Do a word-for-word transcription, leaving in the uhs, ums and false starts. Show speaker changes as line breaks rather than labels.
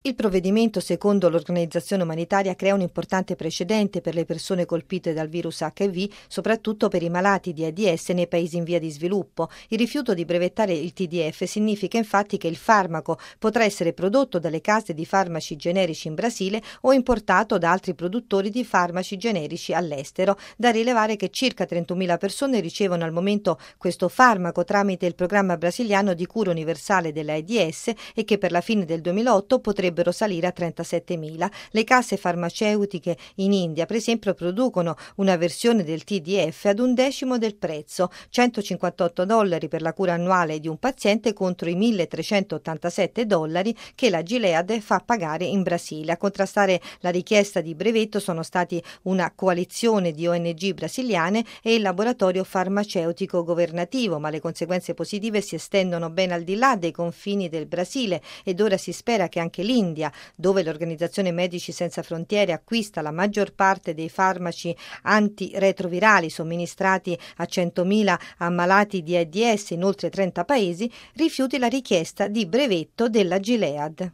Il provvedimento, secondo l'organizzazione umanitaria, crea un importante precedente per le persone colpite dal virus acca i vu, soprattutto per i malati di AIDS nei paesi in via di sviluppo. Il rifiuto di brevettare il T D F significa infatti che il farmaco potrà essere prodotto dalle case di farmaci generici in Brasile o importato da altri produttori di farmaci generici all'estero. Da rilevare che circa trentunomila persone ricevono al momento questo farmaco tramite il programma brasiliano di cura universale dell'AIDS e che per la fine del duemilaotto potrebbe salire a trentasettemila. Le case farmaceutiche in India, per esempio, producono una versione del T D F ad un decimo del prezzo, centocinquantotto dollari per la cura annuale di un paziente contro i milletrecentottantasette dollari che la Gilead fa pagare in Brasile. A contrastare la richiesta di brevetto sono stati una coalizione di O N G brasiliane e il laboratorio farmaceutico governativo, ma le conseguenze positive si estendono ben al di là dei confini del Brasile ed ora si spera che anche l'India, dove l'Organizzazione Medici Senza Frontiere acquista la maggior parte dei farmaci antiretrovirali somministrati a centomila ammalati di AIDS in oltre trenta paesi, rifiuti la richiesta di brevetto della Gilead.